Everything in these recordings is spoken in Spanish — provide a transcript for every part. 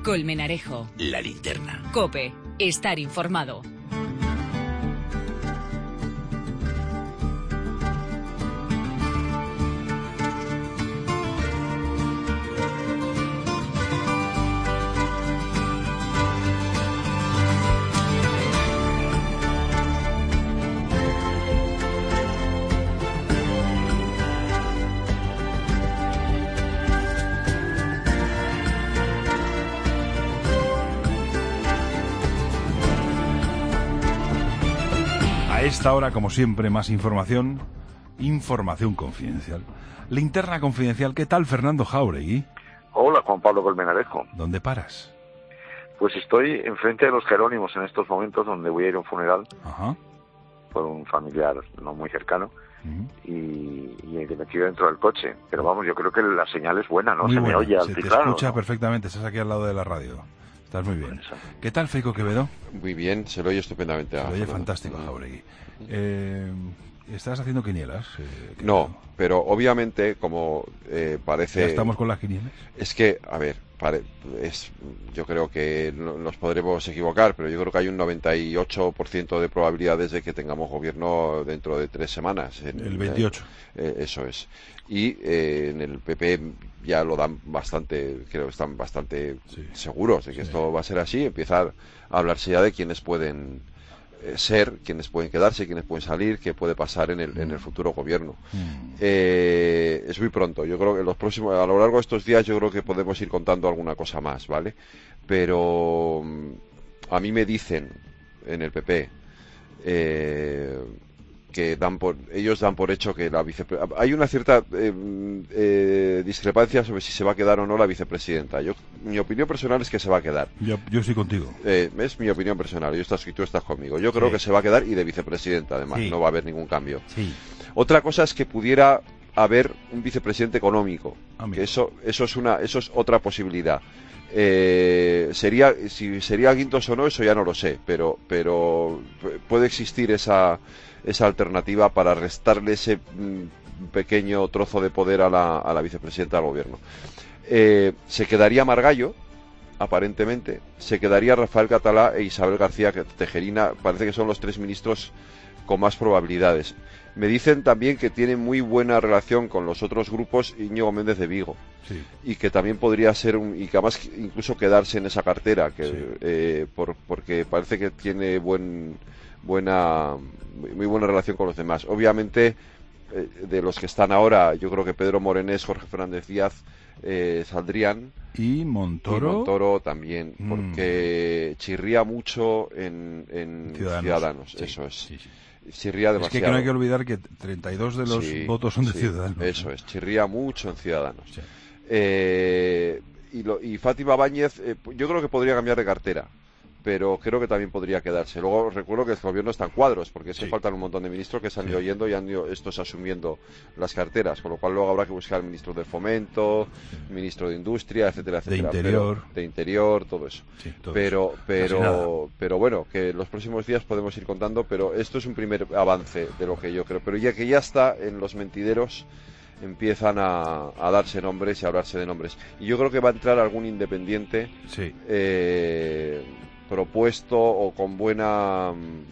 Colmenarejo. La Linterna. COPE. Estar informado. A esta hora, como siempre, más información confidencial. Linterna confidencial. ¿Qué tal, Fernando Jáuregui? Hola, Juan Pablo Colmenarejo. ¿Dónde paras? Pues estoy enfrente de los Jerónimos en estos momentos, donde voy a ir a un funeral. Ajá. Por un familiar no muy cercano. Uh-huh. Y he metido dentro del coche. Pero vamos, yo creo que la señal es buena, ¿no? Muy se buena. me oye Se te claro, escucha ¿no? perfectamente. Estás aquí al lado de la radio. Estás muy bien. ¿Qué tal, Feico Quevedo? Muy bien, se lo oye estupendamente. Se lo oye fantástico, Jáuregui. ¿Estás haciendo quinielas? No, pero obviamente, como parece... ¿Ya estamos con las quinielas? Es que, a ver, yo creo que nos podremos equivocar, pero yo creo que hay un 98% de probabilidades de que tengamos gobierno dentro de 3 semanas. El 28. Eso es. Y en el PP ya lo dan bastante, creo que están bastante seguros de que esto va a ser así. Empieza a hablarse ya de quiénes pueden ser, quiénes pueden quedarse, quiénes pueden salir, qué puede pasar en el futuro gobierno. Es muy pronto. Yo creo que a lo largo de estos días yo creo que podemos ir contando alguna cosa más, ¿vale? Pero a mí me dicen en el PP que ellos dan por hecho que la vicepresidenta... Hay una cierta discrepancia sobre si se va a quedar o no la vicepresidenta. Mi opinión personal es que se va a quedar. Yo estoy contigo. Es mi opinión personal. Tú estás conmigo. Yo creo que se va a quedar, y de vicepresidenta, además. No va a haber ningún cambio. Sí. Otra cosa es que pudiera haber un vicepresidente económico. Que eso es otra posibilidad. Si sería Guindos o no, eso ya no lo sé, pero puede existir esa alternativa para restarle ese pequeño trozo de poder a la vicepresidenta del gobierno. Se quedaría Margallo, aparentemente, se quedaría Rafael Catalá e Isabel García Tejerina. Parece que son los 3 ministros con más probabilidades. Me dicen también que tiene muy buena relación con los otros grupos Íñigo Méndez de Vigo. Sí. Y que también podría ser y que además incluso quedarse en esa cartera, porque parece que tiene muy buena relación con los demás. Obviamente, de los que están ahora, yo creo que Pedro Morenés, Jorge Fernández Díaz saldrían. Y Montoro también, porque chirría mucho en Ciudadanos. Sí, eso es. Sí. Chirría demasiado. Es que no hay que olvidar que 32 de los votos son de Ciudadanos. Eso es, chirría mucho en Ciudadanos. Sí. Y Fátima Báñez, yo creo que podría cambiar de cartera, pero creo que también podría quedarse. Luego recuerdo que el gobierno está en cuadros, porque faltan un montón de ministros que se han ido yendo y han ido estos asumiendo las carteras, con lo cual luego habrá que buscar ministro de Fomento, ministro de Industria, etcétera, etcétera. De Interior, todo eso. Sí, todo pero bueno, que los próximos días podemos ir contando, pero esto es un primer avance de lo que yo creo. Pero ya que ya está en los mentideros, empiezan a darse nombres y a hablarse de nombres. Y yo creo que va a entrar algún independiente propuesto o con buena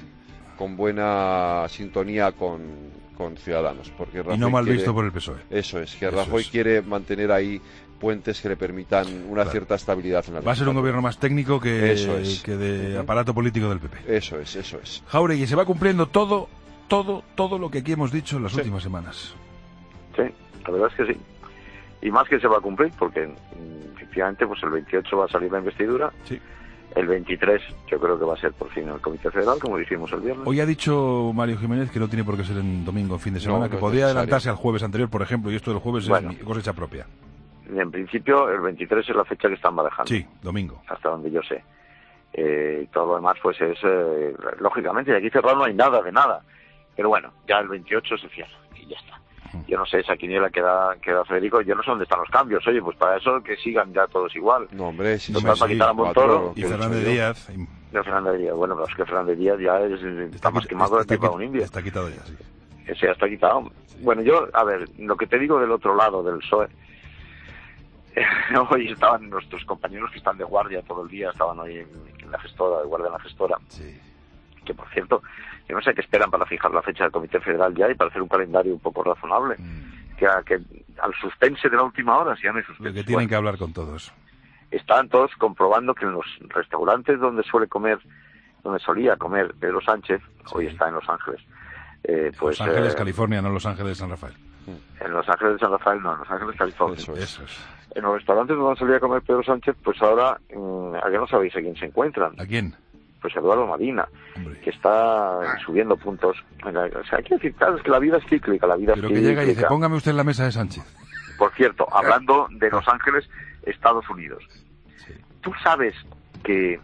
sintonía con Ciudadanos, porque Rajoy y no mal visto por el PSOE. Eso es, que Rajoy quiere mantener ahí puentes que le permitan una cierta estabilidad en la Va a ser un gobierno más técnico que de aparato político del PP. Eso es. Jáuregui, se va cumpliendo todo lo que aquí hemos dicho en las últimas semanas. Sí, la verdad es que sí. Y más que se va a cumplir, porque efectivamente pues el 28 va a salir la investidura. Sí. El 23 yo creo que va a ser por fin el Comité Federal, como dijimos el viernes. Hoy ha dicho Mario Jiménez que no tiene por qué ser en domingo, en fin de semana, que podría adelantarse al jueves anterior, por ejemplo, y esto del jueves es cosecha propia. En principio, el 23 es la fecha que están barajando. Sí, domingo. Hasta donde yo sé. Todo lo demás, pues es, lógicamente, y aquí cerrado no hay nada de nada. Pero bueno, ya el 28 se cierra y ya está. Yo no sé, esa quiniela que da Federico, yo no sé dónde están los cambios. Oye, pues para eso que sigan ya todos igual. No, hombre, sí, para quitar a Montoro. Y Fernández Díaz. Fernández Díaz. Bueno, pero es que Fernández Díaz ya está más quemado que para un indio. Está quitado ya, sí. Ese ya está quitado. Bueno, yo, a ver, lo que te digo del otro lado, del PSOE, Hoy estaban nuestros compañeros que están de guardia todo el día, estaban hoy en la gestora, de guardia en la gestora, Sí. que por cierto, yo no sé qué esperan para fijar la fecha del Comité Federal ya y para hacer un calendario un poco razonable, que al suspense de la última hora, si ya no hay suspense. Lo que tienen que hablar con todos. Estaban todos comprobando que en los restaurantes donde solía comer Pedro Sánchez, hoy está en Los Ángeles, pues Los Ángeles, California, no Los Ángeles, San Rafael. en Los Ángeles de San Rafael, no, en Los Ángeles, California. Eso Eso es. En los restaurantes donde solía comer Pedro Sánchez, pues ahora, ¿a qué no sabéis a quién se encuentran? ¿A quién? Pues Eduardo Madina, Hombre. que está subiendo puntos. O sea, hay que decir, claro, es que la vida es cíclica, la vida Pero es que llega y dice, cíclica. póngame usted en la mesa de Sánchez. Por cierto, hablando de Los Ángeles, Estados Unidos. Sí. Tú sabes que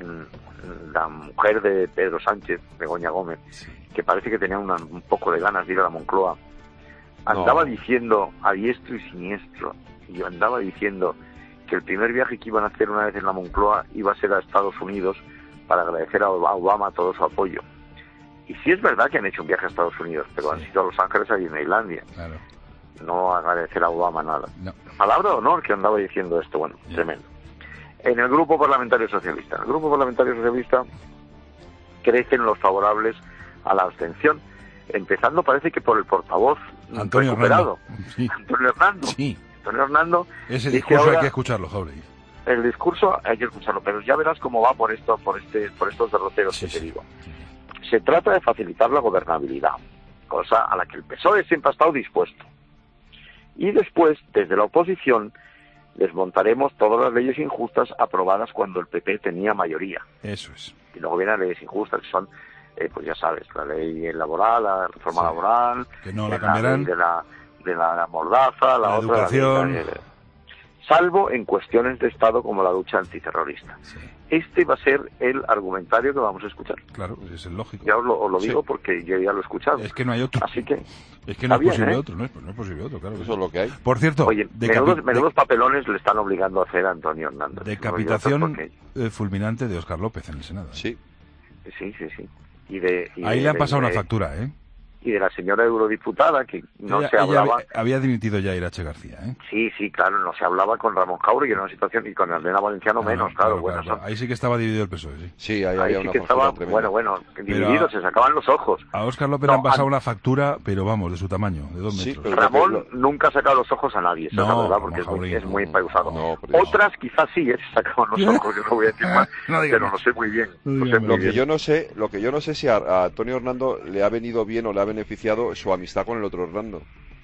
la mujer de Pedro Sánchez, Begoña Gómez, Sí. que parece que tenía un poco de ganas de ir a la Moncloa, andaba diciendo a diestro y siniestro, y andaba diciendo que el primer viaje que iban a hacer una vez en la Moncloa iba a ser a Estados Unidos para agradecer a Obama todo su apoyo. Y sí es verdad que han hecho un viaje a Estados Unidos, pero han sido a Los Ángeles, a Disneylandia. Claro. No agradecer a Obama nada. No. Palabra de honor que andaba diciendo esto, bueno, Ya. tremendo. En el Grupo Parlamentario Socialista. En el Grupo Parlamentario Socialista crecen los favorables a la abstención, empezando parece que por el portavoz Antonio recuperado. Hernando. Sí. Antonio Hernando. Sí. Antonio Hernando. Ese dice discurso hay ahora, que escucharlo, Jauregui. el discurso hay que escucharlo, pero ya verás cómo va por estos derroteros Sí, que te sí. digo. Se trata de facilitar la gobernabilidad, cosa a la que el PSOE siempre ha estado dispuesto. Y después, desde la oposición, desmontaremos todas las leyes injustas aprobadas cuando el PP tenía mayoría. Eso es. Y luego vienen leyes injustas, que son, pues ya sabes, la ley laboral, la reforma Sí. laboral, Que no la ley cambiarán. de la mordaza, La otra, educación. salvo en cuestiones de Estado como la lucha antiterrorista. Sí. Este va a ser el argumentario que vamos a escuchar. Claro, ese es el lógico. Ya os lo Sí. digo porque yo ya lo he escuchado. Es que no hay otro. Así que, Es que no está es bien, posible ¿eh? otro, no es posible otro, claro. que Eso sí. es lo que hay. Por cierto, oye, menudos papelones le están obligando a hacer a Antonio Hernández. decapitación Porque- fulminante de Óscar López en el Senado. Sí. Sí. Ahí le han pasado una factura, ¿eh? Y de la señora eurodiputada, que no Ella- se ella hablaba... había dimitido ya Irache García, ¿eh? Sí, claro, no se hablaba con Ramón Jauregui en una situación, y con Elena Valenciano menos, claro. Bueno, claro. Ahí sí que estaba dividido el PSOE, sí. Sí, ahí ahí había sí una que factura estaba, tremenda. bueno, divididos, se sacaban los ojos. A Óscar López No, le han pasado a- una factura, pero vamos, de su tamaño, de 2 Sí, metros. pero- Ramón nunca ha sacado los ojos a nadie, esa es la No, verdad, porque Ramón es muy Jauregui, pausado. no, pero Dios. Otras quizás sí, se sacaban los ojos, yo no voy a decir más, No digas pero más. lo sé muy bien. No Lo sé digas muy Lo bien. que yo no sé si a Antonio Hernando le ha venido bien o le ha beneficiado su amistad con el otro Hernando.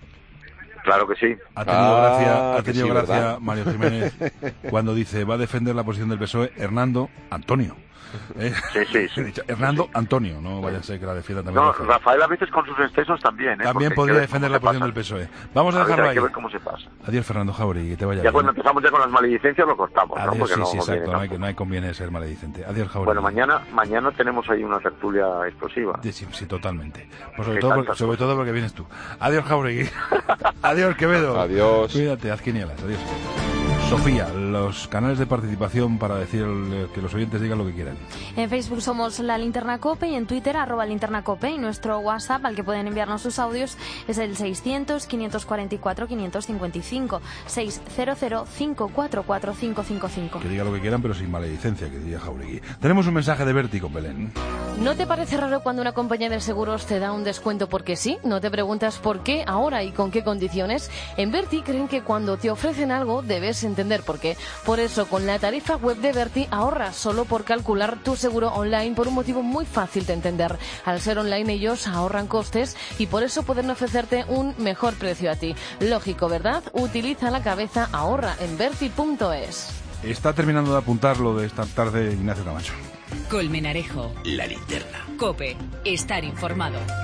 Claro que sí. Ha tenido gracia, que sí, ¿verdad? Mario Jiménez cuando dice va a defender la posición del PSOE Hernando Antonio. Sí. He dicho, Hernando Antonio, no vaya a ser que la defienda también. No, Rafael. Rafael a veces con sus excesos también, ¿eh? También Porque hay podría que ver defender cómo la se posición pasa. del PSOE. Vamos a ver, dejarlo hay ahí. que ver cómo se pasa. Adiós, Fernando Jauregui, que te vaya Ya bien. cuando empezamos ya con las maledicencias lo cortamos, ¿no? Adiós, Porque sí, no sí, conviene exacto. tampoco. No hay conviene ser maledicente. Adiós, Jauregui. Bueno, mañana tenemos ahí una tertulia explosiva. Sí, totalmente. Pues Qué tantas sobre todo porque vienes tú. Adiós, Jauregui. Adiós, Quevedo. Adiós. Cuídate, haz quinielas. Adiós. Sofía, los canales de participación para decir que los oyentes digan lo que quieran. En Facebook somos La Linterna Cope y en Twitter @linternacope, y nuestro WhatsApp al que pueden enviarnos sus audios es el 600-544-555 600-544-555. Que diga lo que quieran, pero sin maledicencia, que diría Jauregui. Tenemos un mensaje de Berti con Belén. ¿No te parece raro cuando una compañía de seguros te da un descuento porque sí? ¿No te preguntas por qué, ahora y con qué condiciones? En Berti creen que cuando te ofrecen algo debes entender por qué. Por eso, con la tarifa web de Berti ahorras solo por calcular tu seguro online por un motivo muy fácil de entender. Al ser online ellos ahorran costes y por eso pueden ofrecerte un mejor precio a ti. Lógico, ¿verdad? Utiliza la cabeza, ahorra en Berti.es. Está terminando de apuntar lo de esta tarde Ignacio Camacho. Colmenarejo. La linterna. Cope. Estar informado.